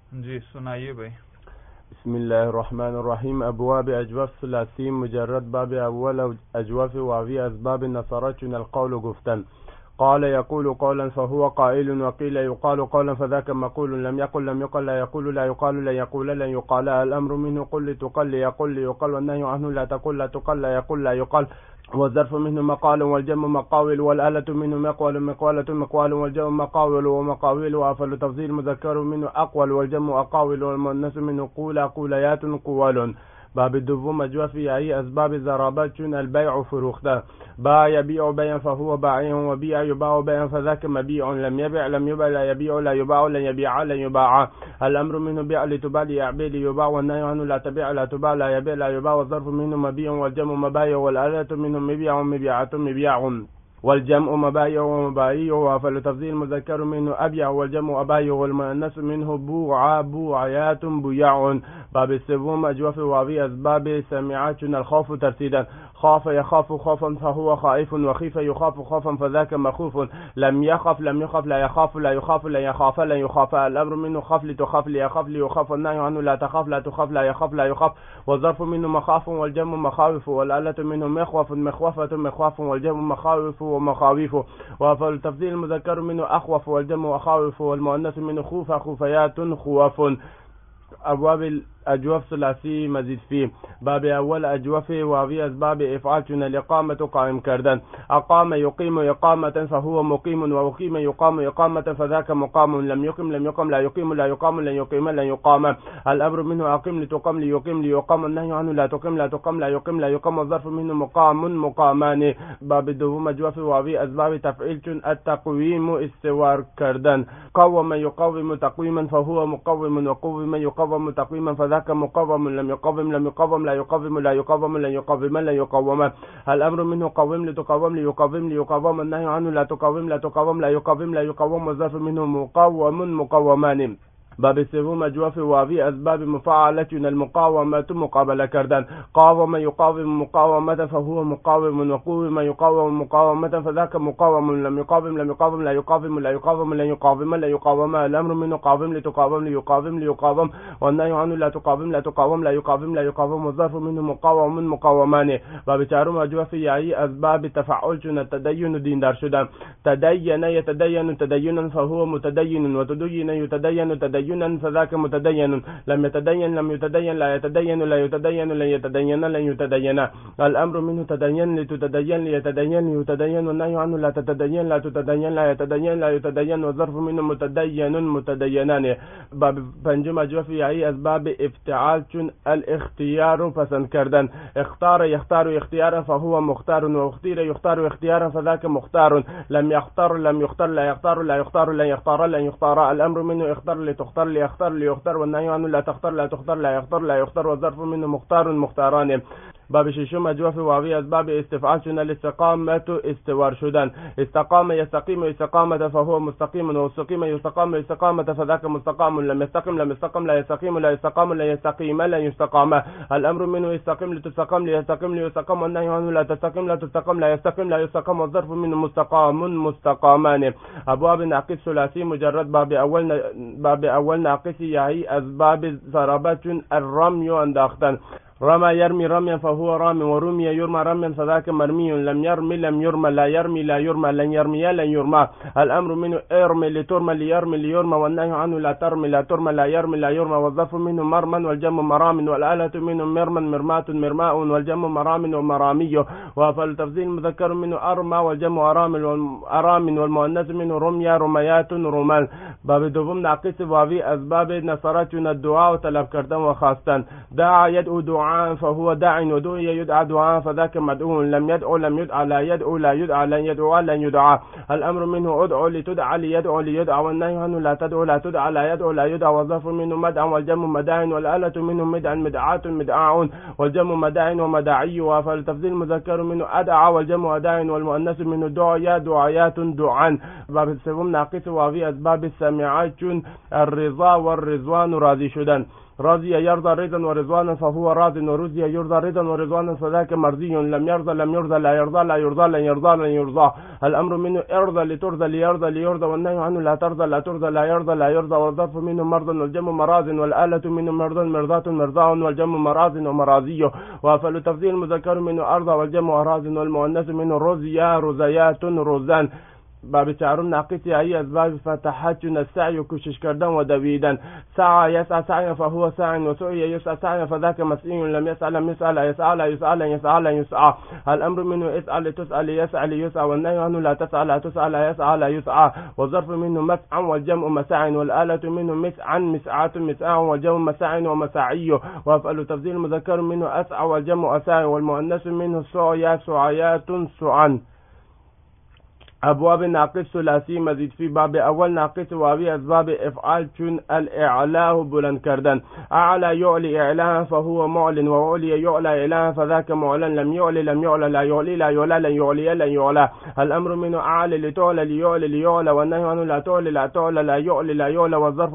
जी सुनाइए भाई। बिस्मिल्लाहिर्रहमानिर्रहीम। अबवाब अजवफ ثلاثين مجرد. باب أول أجوف وفي أسباب نصرتنا القول گفتن. قال يقول قولا فهو قائل، وقيل يقال قولا فذاك مقول. لم يقل لم يقل، لا يقول لا يقال، لا يقول لن يقال. الأمر منه قل لتقل يقل ليقال، والنهي عنه لا تقل لا تقل، لا يقل لا يقال. والظرف منه مقال والجمع مقاول، والآلة منه مقول مقولة مقوال، والجمع مقاول ومقاويل. وأفل تفضيل مذكر منه أقول، والجمع أقاول، والمؤنث منه قولا قوليات قوال. باب الدفوم أجوفي أي أسباب ضربات البيع فروخته. باع يبيع بيعا فهو بائع، وبيع يباع بيعا فذاك مبيع. لم يبع لم يبع، لا يبيع لا يباع، لن يبيع لن يباع. الأمر منه بيع لتباع ليعبي ليباع، والنهي عنه لا تبيع لا تباع، لا يبيع لا يباع. والظرف منه مبيع والجمع مبايع، والآلة منه مبيع مبيعة مبيع، والجمع مبايع ومبايع. وفل تفضيل مذكر منه أبيع، والجمع أبايع، والمؤنث منه بوع بوعيات بياع. باب السبوم أجوف وفي أسباب سمعتنا الخوف ترتيدا. خاف يخاف خوفا فهو خائف، وخيف يخاف خوفا فذاك مخوف. لم يخف لم يخف، لا يخاف لا يخاف، لا يخاف لا يخاف. الأمر منه خف لتخاف ليخاف ليخاف، والنهي عنه لا تخاف لا تخاف، لا يخاف لا يخاف. والظرف منه مخاف والجمع مخاوف، والآلة منه مخوف مخوفة مخواف، والجمع مخاوف ومخاويف. وفالتفضيل المذكر منه أخوف، والجمع أخاوف، والمؤنث منه خوف خوفيات خواف. أبواب الأجوف ثلاثي مزيد فيه. باب أول أجوف وفي أسباب إفعالتنا الإقامة قائم كردن. أقام يقيم إقامة فهو مقيم، وأقيم يقام إقامة فذاك مقام. لم يقم لم يقم، لا يقيم لا يقام، لن يقيم لن يقام. الأمر منه أقيم لتقم ليقيم ليقام، النهي عنه لا تقيم لا تقم، لا يقيم لا يقام. والظرف منه مقام مقامان. باب الدوم أجوف وفي أسباب تفعيل التقويم استوار كردن. قوم يقوم تقويما فهو مقوم، وقوم يقوم تقويما فذاك مقوم. لم يقوم لم يقوم، لا يقوم لا يقوم، لن يقوم لن يقوم. الأمر منه قوم لتقوم ليقوم ليقوم، النهي عنه لا تقوم لا تقوم، لا يقوم لا يقوم. والظرف منه مقوم مقومان. باب السبوم أجوف وفي أسباب مفاعلتنا المقاومة مقابلة كردان. قاوم يقاوم مقاومة فهو مقاوم، وقوم يقاوم مقاومة فذاك مقاوم. لم يقاوم لم يقاوم، لا يقاوم لا يقاوم، لن يقاوم لا يقاوم. الأمر منه قاوم لتقاوم ليقاوم ليقاوم، والنهي عنه لا تقاوم لا تقاوم، لا يقاوم لا يقاوم. والظرف منه مقاوم مقاومان. باب تعروم أجوف أي أسباب تفعلتنا التدين دين دار شدان. تدين يتدين تدينا فهو متدين، وتدين يتدين تدينا فذاك متدين. لم يتدين لم يتدين، لا يتدين لا يتدين، لن يتدين لن يتدين. الأمر منه تدين لتتدين ليتدين ليتدين، والنهي عنه لا تتدين لا تتدين، لا يتدين لا يتدين. والظرف منه متدين متدينان. باب پنجم أجوف أي أسباب افتعال الاختيار پسند کردن. اختار يختار اختيارا فهو مختار، واختير يختار اختيارا فذاك مختار. لم يختار لم يختار، لا يختار لا يختار، لن يختار لن يختار. الأمر منه اختار لتختار ليختار ليختار، والنهي عنه لا تختار لا تختار، لا يختار لا يختار. والظرف منه مختار مختاران. باب ششم أجوف وفي أسباب استفعال الاستقامة استوار شدن. استقام يستقيم استقامة فهو مستقيم، واستقيم يستقام استقامة فذاك مستقام. لم يستقم لم يستقم، لا يستقيم لا يستقام، لا يستقيم لا يستقام. الأمر منه يستقيم لتستقم ليستقيم ليستقم، والنهي عنه لا تستقيم لا تستقم، لا يستقيم لا يستقم. والظرف منه مستقام مستقامان. أبواب ناقص ثلاثي مجرد. باب أول ناقص يهي أسباب ضربات الرمي انداختن. رمى يرمي رميا فهو رامي، ورمي يرمى رميا فذاك مرمي. لم يرمي لم يرمى، لا يرمي لا يرمى، لن يرمي لن يرمى. الأمر منه ارمي لترمى ليرمي ليرمى، والنهي عنه لا ترمي لا ترمى، لا يرمي لا يرمى. والظرف منه مرمى والجمع مرام، والآلة منه مرمى مرمات مرماء، والجمع مرام ومرامي. فالتفضيل المذكر منه أرمى، والجمع أرام، والمؤنث منه رميا رميات رمال. باب دوم ناقص وفي أسباب نصرتنا الدعاء طلب کردن وخواستن. دعا يدعو دعاء فهو داع، ودعي يدعى دعاء فذاك مدعو. لم يدعو لم يدعى، لا يدعو لا يدعى، لن يدعو لن يدعى. الأمر منه ادعو لتدعى ليدعو ليدعى، والنهي عنه لا تدعو لا تدعى، لا يدعو لا يدعى. والظرف منه مدعى والجمع مداع، والآلة منه مدعى مدعاة مدعاع، والجمع مداع ومداعي. فالتفضيل المذكر منه أدعى، والجمع أداع، والمؤنث منه دعيا دعيات دعان. باب السبوم ناقص وفي أسباب السامعات الرضا والرضوان راضي شدن. رضي يرضى رضا ورضوانا فهو راض، ورضي يرضى رضا ورضوانا فذاك مرضي، لم يرضى لم يرضى، لا يرضى لا يرضى، لن يرضى لن يرضى. الأمر منه ارضى لترضى ليرضى ليرضى، والنهي عنه لا ترضى لا ترضى لا يرضى لا يرضى. والظرف منه مرض والجمع مراض، والآلة منه مرض مرضاة مرضاء، والجمع مراض ومراضي. وأفل تفضيل المذكر منه أرضى والجمع أراض، والمؤنث منه رزيا رزيات رزان. باب چهارم ناقص ای اسباب فتحت السعي کوشش کردن و دویدن. سعى يسعى سعيا فهو ساع، وسعي يسعى سعيا فذاك مسعي، لم يسعى لم يسعى لا يسعى لا يسعى لا يسعى لا يسعى. الامر منه اسعى لتسعى ليسعى ليسعى، والنهي عنه لا تسعى لا تسعى لا يسعى لا يسعى. والظرف منه مسعى والجمع مساع، والآلة منه مسعا مسعات مساع، والجمع مساع ومساعي. وافعل تفضيل المذكر منه اسعى والجمع اساع، والمؤنث منه سعيا سعيات سعان. ابواب ناقص ثلاثی مزید فی باب اول ناقص واوی اسباب افعال چون الاعلاه بلند کردن. اعلى يعلي اعلاه فهو معلن، وعلي يعلى اعلاه فذاك معلن، لم يعلي لم يعلى لا يعلي لا يعلى لن يعلي لن يعلى. الامر منه اعلى لتعلى ليعلى ليعلى، والنهي عنه لا تعلى لا تعلى لا يعلى لا يعلى.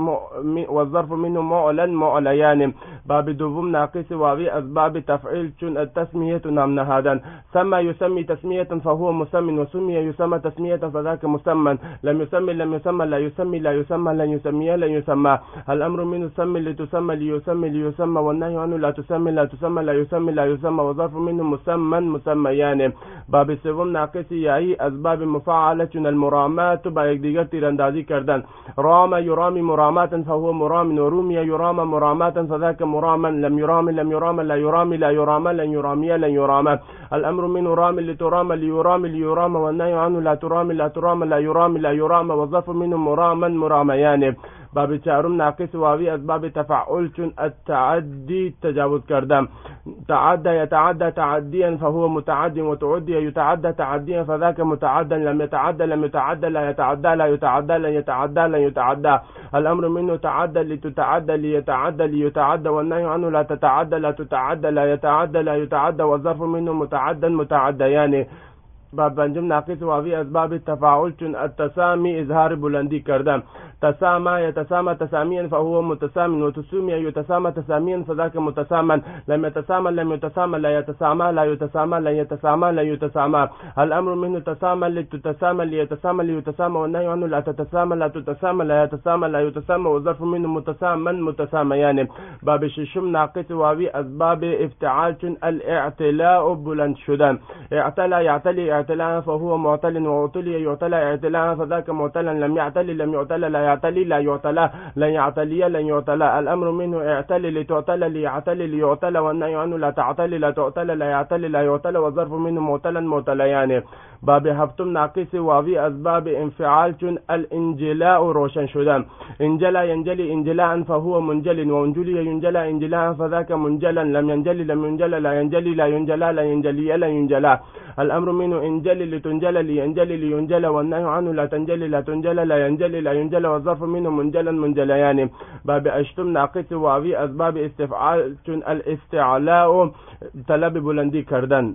والظرف منه معلن معليان. باب دوم ناقص واوی اسباب تفعيل چون التسمية نام نهادن. سمى يسمي تسمية فهو مسمى، وسمي يسمى تسمية فذاك مسمى، لم يسمي لم يسمى لا يسمي لا يسمى لن يسمي لن يسمى. الأمر منه سمي لتسمى ليسمي ليسمى، والنهي عنه لا تسمي لا تسمى لا يسمي لا يسمى. وظرف منه مسمى مسميان. باب سوم ناقص یای اسباب مفاعله المرامات با یکدیگر تیراندازی کردن. رام يرامي مرامات فهو مرام، ورومي يرام مرامات فذاك مراما، لم يرام لم يرام لا يرامي لا يرام لن يرامي لن يرام. الأمر منه رام لترام ليرام ليرام، والنهي عنه لا ترام لا ترام لا يرام لا يرام. والظرف منه مراما مراميان. باب چهارم ناقص واوی اسباب تفعل چون التعدی تجاوز کردن. تعدى يتعدى تعديا فهو متعد، وتعدي يتعدى تعديا فذاك متعدا، لم يتعدى لم يتعدى لا يتعدى لا يتعدى لن يتعدى لن يتعدى. الامر منه تعدى لتتعدى ليتعدى ليتعدى، والنهي عنه لا تتعدى لا تتعدى لا يتعدى لا يتعدى. والظرف منه متعدا متعديان. باب پنجم ناقص واوی اسباب تفاعل چون التسامی اظهار بلندی کردن. تسامى يتسامى تساميا فهو متسام، وتسمي يتسامى تساميا فذاك متساما، لم يتسامى لم يتسامى لا يتسامى لا يتسامى لا يتسامى لا يتسامى. الامر منه تسامى لتتسامى ليتسامى ليتسامى، والنهي عنه لا تتسامى لا تتسامى لا يتسامى لا يتسامى. والظرف منه متساما متساميان. باب ششم ناقص واوی اسباب افتعال چون الاعتلاء بلند شدن. اعتلى يعتلي اعتلاء فهو معتل، وعتلي يعتلى اعتلاء فذاك معتلا، لم يعتلي لم يعتلى لا يعتلي لا يعتلى لن يعتلي لن يعتلى. الامر منه اعتلي لتعتلى ليعتلي ليعتلى، والنهي عنه لا تعتلي لا تعتلى لا يعتلي لا يعتلى. والظرف منه معتلا معتليان. باب هفتم ناقص واوی اسباب انفعال چون الانجلاء روشن شدن. انجلى ينجلي انجلاء فهو منجل، وانجلي ينجلى انجلاء فذاك منجلا، لم ينجلي لم ينجلى لا ينجلي لا ينجلى لا ينجلي لا ينجلى. الامر منه انجلي لتنجلى لينجلي لينجلى، والنهي عنه لا تنجلي لا تنجلى لا ينجلي لا ينجلى. والظرف منه منجلا منجليان. باب اشتم ناقص واوی اسباب استفعال چون الاستعلاء طلب بلندی کردن.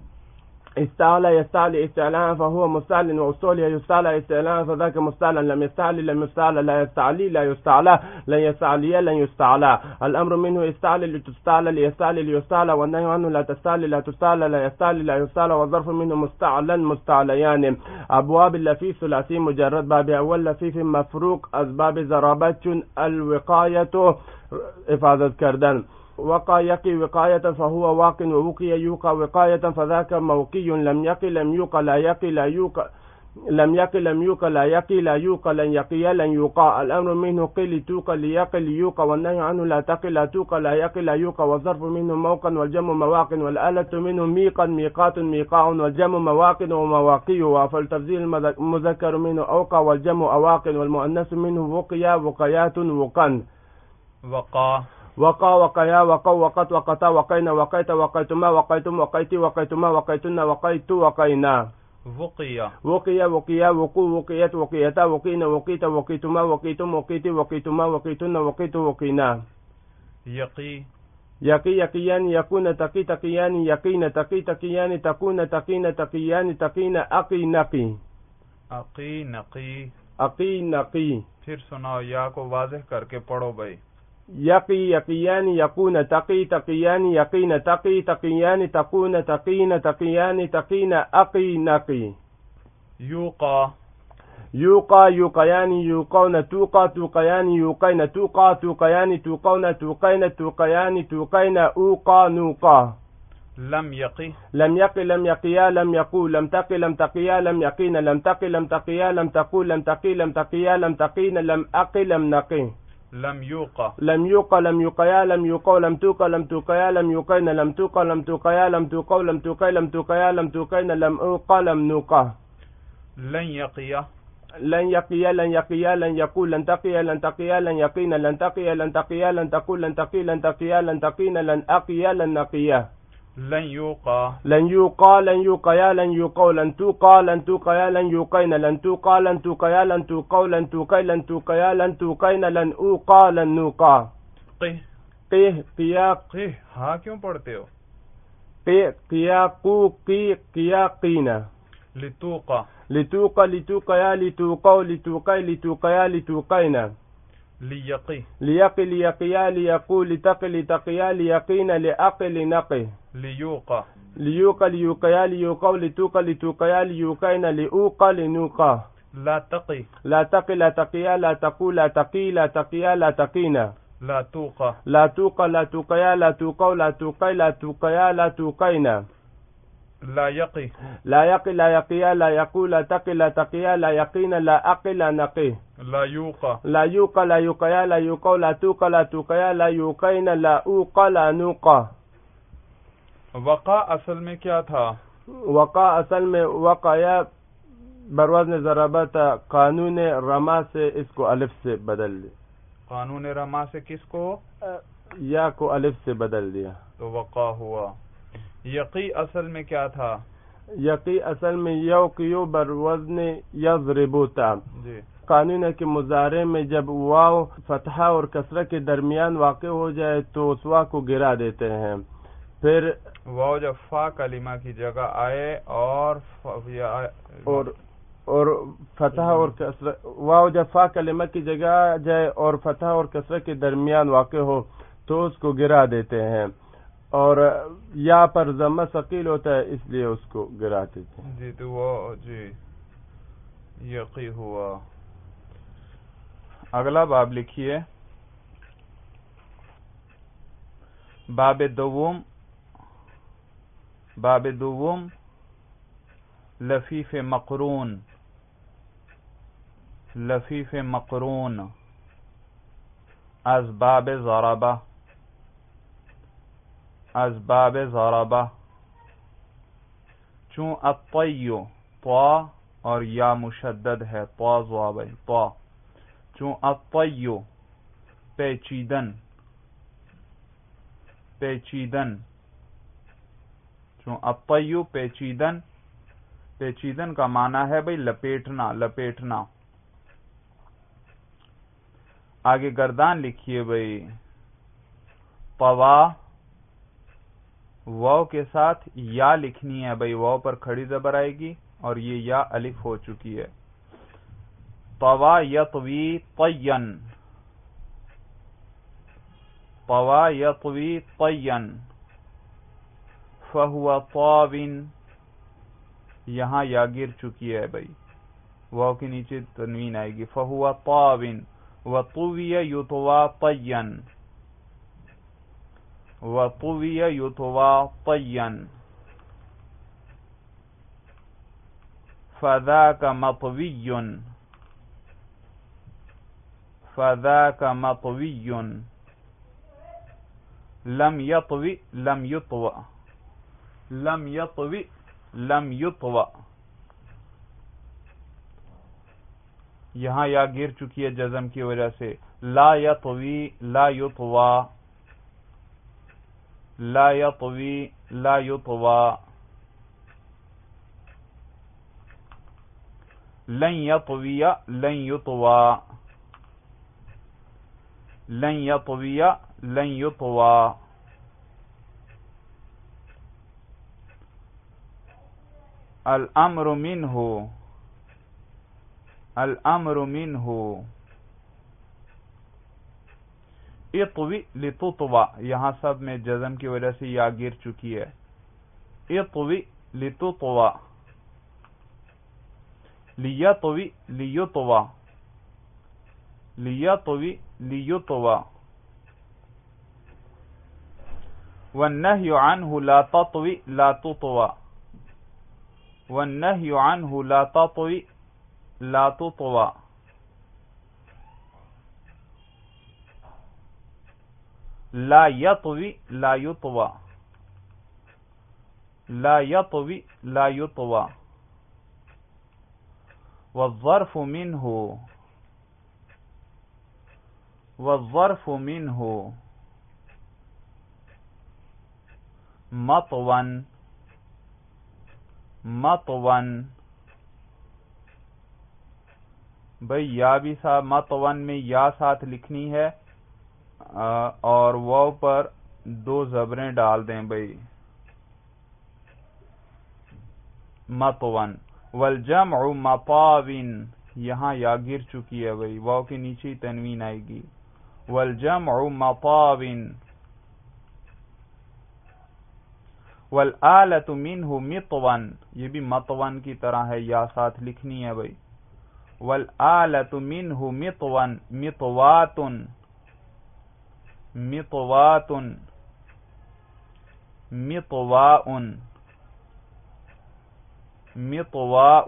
استعلى يستعلي استعلاء فهو مستعل، واستعلي يستعلى استعلاء فذاك مستعل، لم يستعلي لم يستعلى لا يستعلي لا يستعلى لن يستعلي لن يستعلى. الامر منه استعلي لتستعلى ليستعلي ليستعلى، والنهي عنه لا تستعلي لا تستعلى لا يستعلي لا يستعلى. والظرف منه مستعلا مستعليان. ابواب اللفيف ثلاثي مجرد. باب اول لفيف مفروق اسباب ضربات الوقايه افاده کردن. وقى يقي وقاية فهو واق، ووقي يوقى وقاية فذاك موقي، لم يقي لم يوقى لا يقي لا يوقى لم يقي لم يوقى لا يقي لا يوقى لن يقي لن يوقى. الامر منه قل توقى ليقي ليوقى، والنهي عنه لا تقي لا توقى لا يقي لا يوقى. والظرف منه موقا والجمع مواق، والآلة منه ميقا ميقات ميقاع، والجمع مواق ومواقي. فالتفضيل المذكر منه اوقى والجمع اواق، والمؤنث منه وقيا وقيات وقن. وقى وقيا وقوا وقت وقتا وقينا وقيت وقيتما وقيتم وقيتي وقيتما وقيتن وقيت وقينا. وقيا وقيا وقوا وقيت وقيتا وقينا وقيت وقيتما وقيتم وقيتي وقيتما وقيتن وقيت وقينا. يقي يقيان يكون تقي تقيان يقين تقي تقيان تكون تقين تقيان تقين أقي نقي अकी नकी. अकी नकी. फिर सुनाओ, या को वाज़ेह करके पढ़ो भाई. يقي يقيان يقون تقي تقيان يقين تقي تقيان تقون تقين تقيان تقين أقي نقي. يوقى يوقى يوقيان يوقون توقى توقيان يوقين توقى توقيان توقون توقين توقيان توقين أوقى نوقى. لم يقي لم يقي لم يقيا لم يقول لم تقي لم تقيا لم يقين لم تقي لم تقيا لم تقول لم تقي لم تقيا لم تقين لم أقي لم نقي. لم يوقى لم يوقى لم يقيا لم يوقى لم توقى لم توقيا لم يوقين لم توقى لم توقيا لم توقى لم توقي لم توقيا لم توقين لم أوقى لم نوقى. لن يقي لن يقيا لن يقيا لن يقول لن تقيا لن تقيا لن يقين لن تقيا لن تقيا لن تقول لن تقي لن تقيا لن تقين لن أقيا لن نقيا. لن يوقى لن يوقى لن يوقيا لن يوقى لن توقى لن توقيا لن يوقين لن توقى لن توقيا لن توقى لن توقي لن توقيا لن توقين لن أوقى لن نوقى. قه قه قيا قه ہاں کیوں پڑھتے ہو؟ قه قيا قو قي قيا قينا. لتوقى لتوقى لتوقيا لتوقى لتوقي لتوقيا لتوقينا. ليقي ليقي ليقيا ليقول لتقي لتقيا ليقين لأقي لنقي. ليوقى ليوقى ليوقيا ليوقى لتوقى لتوقيا ليوقين لأوقى لنوقى. لا تقي لا تقي لا تقيا لا تقول لا تقي لا تقيا لا تقينا. لا توقى لا توقى لا توقيا لا توقى لا توقي لا توقيا لا توقينا. لا يقي لا يقي لا يقيا لا يقول لا تقي لا تقيا لا يقين لا أقي لا نقي. لا يوقى لا يوقى لا يوقيا لا يوقى لا توقى لا توقيا لا يوقين لا أوقى لا نوقى. وقع اصل میں کیا تھا؟ وقع اصل میں وقع بروزن ضربت قانون رما سے اس کو الف سے بدل دیا. قانون رما سے کس کو؟ یا کو الف سے بدل دیا تو وقع ہوا. یقی اصل میں کیا تھا؟ یقی اصل میں یوقیو بروزن یضربو تھا. جی. قانون کے مضارع میں جب واو فتحہ اور کسرہ کے درمیان واقع ہو جائے تو اس واو کو گرا دیتے ہیں. پھر واو جب فا کلمہ کی جگہ آئے اور فتح اور کسرہ، واو جب فا کلمہ کی جگہ جائے اور فتح اور کسرہ کے درمیان واقع ہو تو اس کو گرا دیتے ہیں. اور یا پر ضمہ ثقیل ہوتا ہے اس لیے اس کو گرا دیتے ہیں. جی تو وہ جی یقی ہوا. اگلا باب لکھیے. باب دوم. باب دوم لفیف مقرون. لفیف مقرون از باب ضربہ. از باب ضربہ چون الطیو طا اور یا مشدد ہے طا ضابع طا. چون الطیو پیچیدن پیچیدن. چون الطیو پیچیدن. پیچیدن کا معنی ہے بھئی لپیٹنا لپیٹنا. آگے گردان لکھیے بھئی. طوا واو کے ساتھ یا لکھنی ہے بھئی. واو پر کھڑی زبر آئے گی اور یہ یا الف ہو چکی ہے. طوا یطوی طین. طوا یطوی طین. فہو طاوٍ یہاں یا گر چکی ہے بھئی. واو کے نیچے تنوین آئے گی. فہو طاوٍ وطوی یطوا طین. وطوی یطوا طین. فذاک مطوی. فذاک مطوی. لم یطوی لم یطوى. لم یطوی لم یطوى. یہاں یا گر چکی ہے جزم کی وجہ سے. لا یطوی لا یطوى. لا یطوی لا یطوى. لن یطوی لن یطوى. لن یطوی لن یطوى. الامر منہ. الامر منہ اطوی لتطوا، یہاں سب میں جزم کی وجہ سے یا گر چکی ہے. اطوی لتطوا، لیطوی لیطوا، لیطوی لیطوا. والنهي عنه لا تطوي لا تطوى، والنهي عنه لا تطوي لا تطوى. لا يطوي لا يطوى، لا يطوي لا يطوى. والظرف منه، والظرف منه مطون مطون. بھئی یا بھی صاحب مطون میں یا ساتھ لکھنی ہے اور واو پر 2 زبریں ڈال دیں بھئی. مطون. والجمع مطاون، یہاں یا گر چکی ہے بھئی، واو کے نیچے ہی تنوین آئے گی. والجمع مطاون. والآلۃ منہ مطون، یہ بھی مطون کی طرح ہے، یا ساتھ لکھنی ہے بھئی. والآلۃ منہ مطون مطوات، مطوات مطواء مطواء.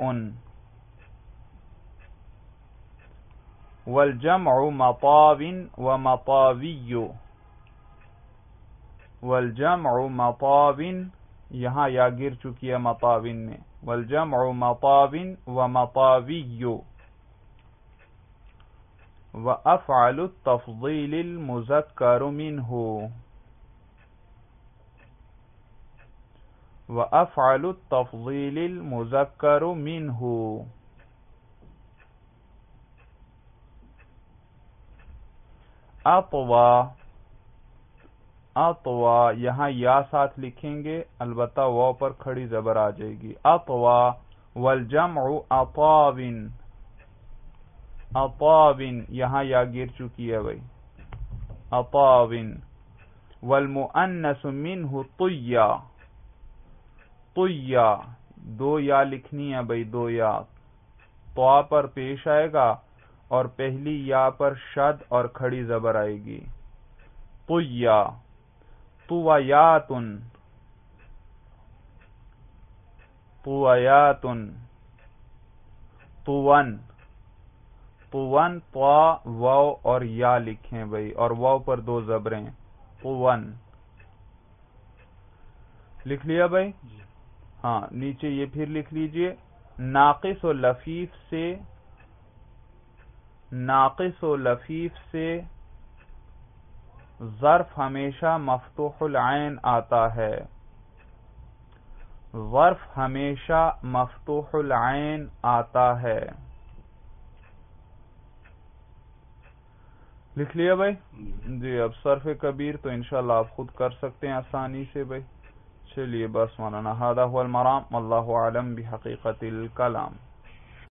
والجمع مطاو ومطاوی، والجمع مطاو، یہاں یا گر چکی ہے مطاون میں. والجمع مطاو ومطاوی. وافعل التفضیل المذکر منہ، وافعل التفضیل المذکر منہ. اطوا، اطوا، یہاں یا ساتھ لکھیں گے، البتہ واو پر کھڑی زبر آ جائے گی. اطوا. والجمع اطاون، اطاون، یہاں یا گر چکی ہے بھئی. اطاون. والمؤنث منہ طیا، طیا، 2 یا لکھنی ہے بھئی، 2 یا. طا پر پیش آئے گا اور پہلی یا پر شد اور کھڑی زبر آئے گی. طیا. طویات، طویات. طون، طون، طا واو اور یا لکھیں بھئی، اور واو پر 2 زبریں. طون. لکھ لیا بھئی؟ ہاں، نیچے یہ پھر لکھ لیجئے. ناقص و لفیف سے، ناقص و لفیف سے ظرف ہمیشہ مفتوح العین آتا ہے. ظرف ہمیشہ مفتوح العین آتا ہے. لکھ لیا بھائی؟ جی، اب صرف کبیر تو انشاءاللہ آپ خود کر سکتے ہیں آسانی سے بھائی. چلیے بس مولانا، ھذا ھو المرام، واللہ اعلم بحقیقت الکلام.